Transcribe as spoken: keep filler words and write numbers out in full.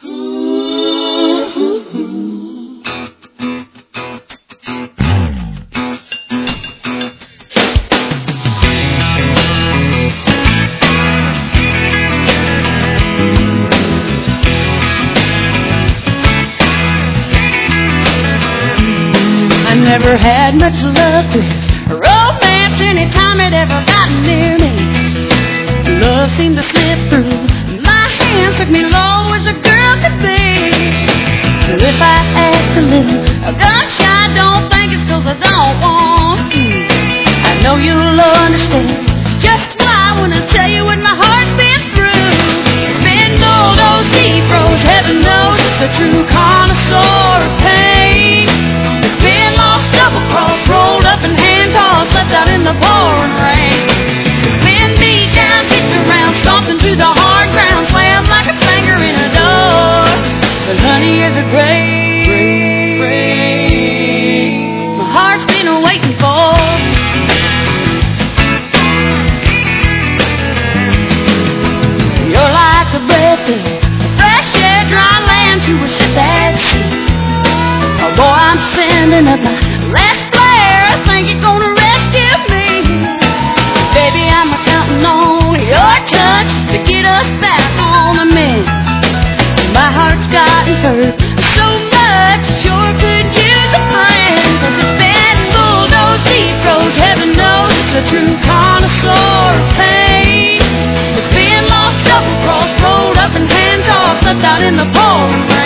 Never had much luck with romance anytime it ever got near me. Love seemed to slip through my hands, took me low as a girl could be. But if I act a little gun shy, don't think it's 'cause I don't want to. I know you'll understand just why when I tell you what my heart's been through. It's been bulldoze, deep froze, heaven knows it's a true connoisseur of pain. Double-crossed, rolled up in hand tossed, left out in the pouring rain. Been beat down, kicked around, stomped into the hard ground, slammed like a finger in a door. But honey, is a grace, grace my heart's been waiting for. You're like a breath of fresh air, dry land to a ship at sea. Oh boy, I'm sending up my last flare, I think you're gonna rescue me. Baby, I'm counting on your touch to get us back on the mend. My heart's gotten hurt so much, it sure could use a friend. 'Cause it's been bulldoze, deep froze, heaven knows it's a true connoisseur of pain. It's been lost, double-crossed, rolled up in hand tossed, left out in the pouring rain.